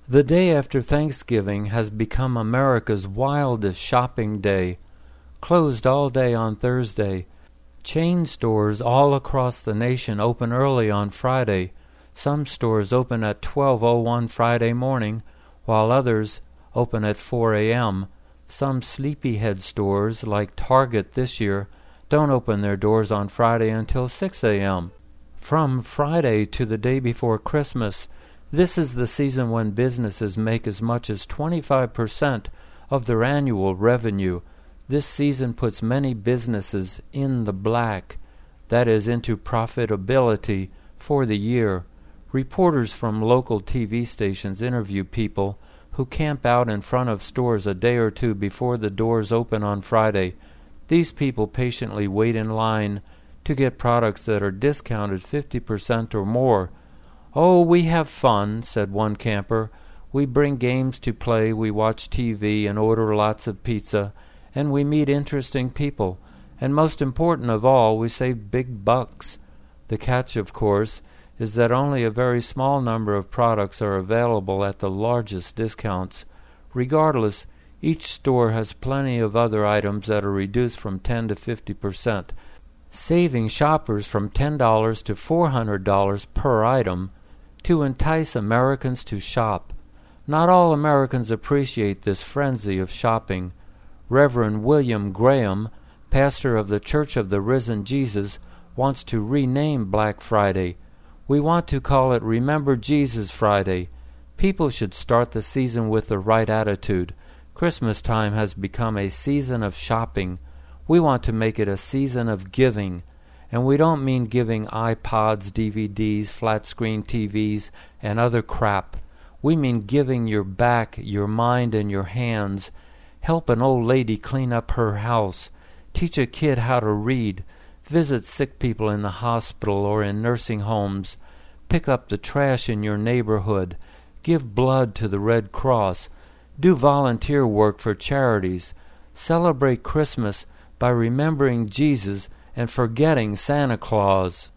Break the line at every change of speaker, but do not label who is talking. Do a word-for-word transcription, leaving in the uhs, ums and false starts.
The day after Thanksgiving has become America's wildest shopping day. Closed all day on Thursday. Chain stores all across the nation open early on Friday. Some stores open at twelve oh one Friday morning, while others open at four a.m. Some sleepyhead stores, like Target this year, don't open their doors on Friday until six a.m. From Friday to the day before Christmas, this is the season when businesses make as much as twenty-five percent of their annual revenue. This season puts many businesses in the black, that is, into profitability for the year. Reporters from local T V stations interview people who camp out in front of stores a day or two before the doors open on Friday. These people patiently wait in line to get products that are discounted fifty percent or more. "Oh, we have fun," said one camper. "We bring games to play, we watch T V and order lots of pizza, and we meet interesting people. And most important of all, we save big bucks." The catch, of course, is that only a very small number of products are available at the largest discounts. Regardless, each store has plenty of other items that are reduced from ten to fifty percent, saving shoppers from ten dollars to four hundred dollars per item to entice Americans to shop. Not all Americans appreciate this frenzy of shopping. Reverend William Graham, pastor of the Church of the Risen Jesus, wants to rename Black Friday. "We want to call it Remember Jesus Friday." People should start the season with the right attitude. Christmas time has become a season of shopping. We want to make it a season of giving. And we don't mean giving iPods, D V Ds, flat-screen T Vs, and other crap. We mean giving your back, your mind, and your hands. Help an old lady clean up her house. Teach a kid how to read. Visit sick people in the hospital or in nursing homes. Pick up the trash in your neighborhood. Give blood to the Red Cross. Do volunteer work for charities. Celebrate Christmas by remembering Jesus and forgetting Santa Claus.